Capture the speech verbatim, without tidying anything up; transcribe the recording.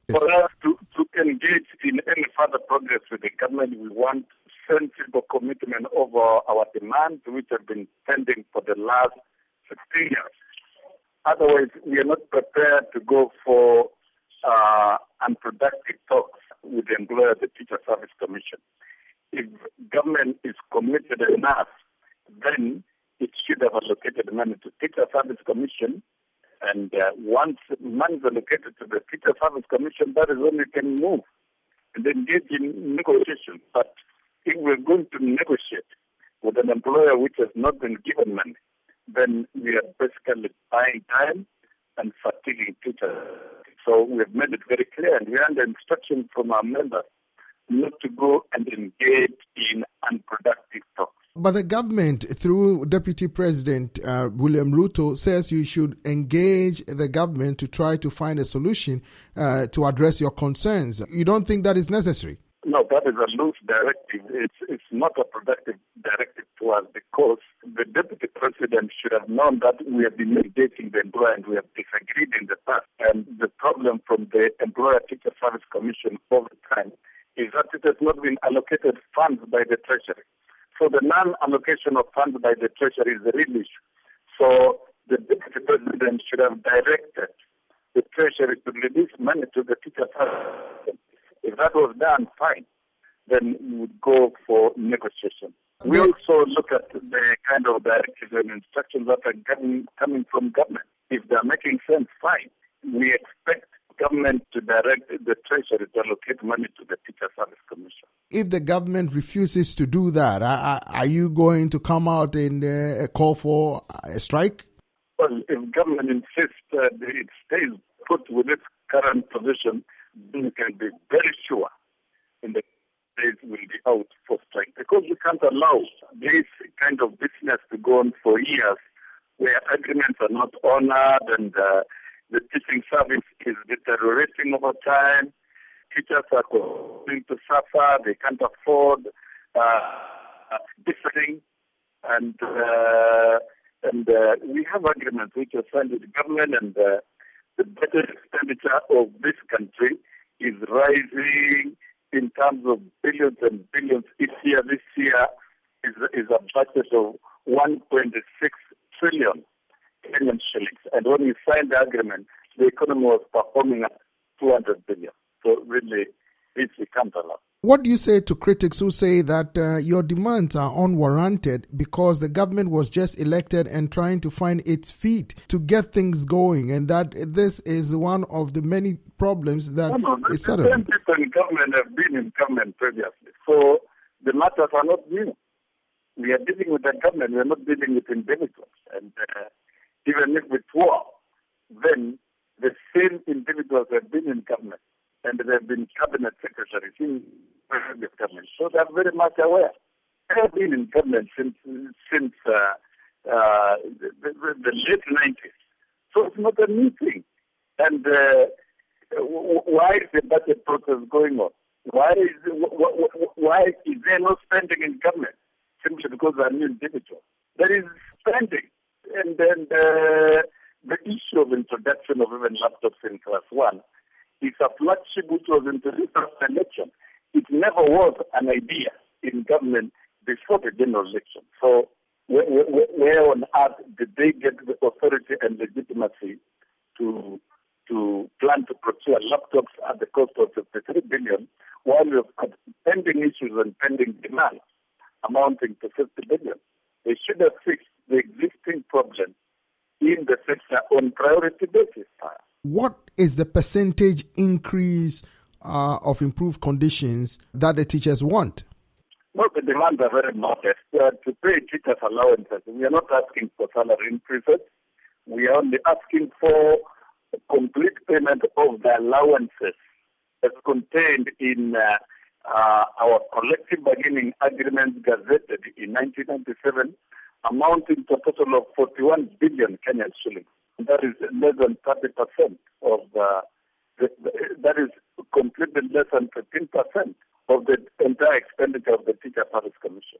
For us to, to engage in any further progress with the government, we want sensible commitment over our demands, which have been pending for the last sixteen years. Otherwise, we are not prepared to go for uh, unproductive talks with the employer, the Teacher Service Commission. If government is committed enough, then it should have allocated money to Teacher Service Commission. And uh, once money is allocated to the Teacher Service Commission, that is when we can move and engage in negotiations. But if we're going to negotiate with an employer which has not been given money, then we are basically buying time and fatiguing teachers. So we have made it very clear, and we are under instruction from our members not to go and engage in unproductive talks. But the government, through Deputy President uh, William Ruto, says you should engage the government to try to find a solution uh, to address your concerns. You don't think that is necessary? No, that is a loose directive. It's, it's not a productive directive to us, because the Deputy President should have known that we have been engaging the employer and we have disagreed in the past. And the problem from the Employer Teacher Service Commission over time is that it has not been allocated funds by the Treasury. So the non-allocation of funds by the Treasury is the real issue. So the Deputy President should have directed the Treasury to release money to the teacher service. If that was done, fine. Then we would go for negotiation. We also look at the kind of directives and instructions that are coming, coming from government. If they're making sense, fine. We expect government to direct the Treasury to allocate money to the Teacher Service Commission. If the government refuses to do that, are, are you going to come out and uh, call for a strike? Well, if government insists uh, that it stays put with its current position, then we can be very sure in the days will be out for strike, because we can't allow this kind of business to go on for years where agreements are not honored and uh, the teaching service is deteriorating over time. Teachers are going to suffer. They can't afford uh, differing. And, uh, and uh, we have agreements which are signed with the government, and uh, the budget expenditure of this country is rising in terms of billions and billions each year. This year is, is a budget of one point six trillion Kenyan shillings. And when we signed the agreement, the economy was performing at two hundred billion. So really, this we can't allow. What do you say to critics who say that uh, your demands are unwarranted because the government was just elected and trying to find its feet to get things going, and that this is one of the many problems that no, no, is the settled? same people in government have been in government previously. So the matters are not new. We are dealing with the government. We are not dealing with individuals. And uh, even if it were, then the same individuals have been in government, and they have been cabinet secretaries in previous government. So they are very much aware. They have been in government since since uh, uh, the, the, the late nineties. So it's not a new thing. And uh, why is the budget process going on? Why is why is there no spending in government? Simply because they are new individuals. There is spending, and then the, the issue of introduction of even laptops in class one is a flagship which was introduced after election. It never was an idea in government before the general election. So where, where, where on earth did they get the authority and legitimacy to to plan to procure laptops at the cost of fifty-three billion, while we have pending issues and pending demands amounting to fifty billion? They should have fixed the existing problem in the sector on priority basis. What is the percentage increase uh, of improved conditions that the teachers want? Well, the demands are very modest. Uh, to pay teachers allowances, we are not asking for salary increases. We are only asking for complete payment of the allowances as contained in uh, uh, our collective bargaining agreement gazetted in nineteen ninety-seven, amounting to a total of forty-one billion Kenyan shillings. That is less than thirty percent of the, the, the, that is completely less than fifteen percent of the entire expenditure of the Teacher Service Commission.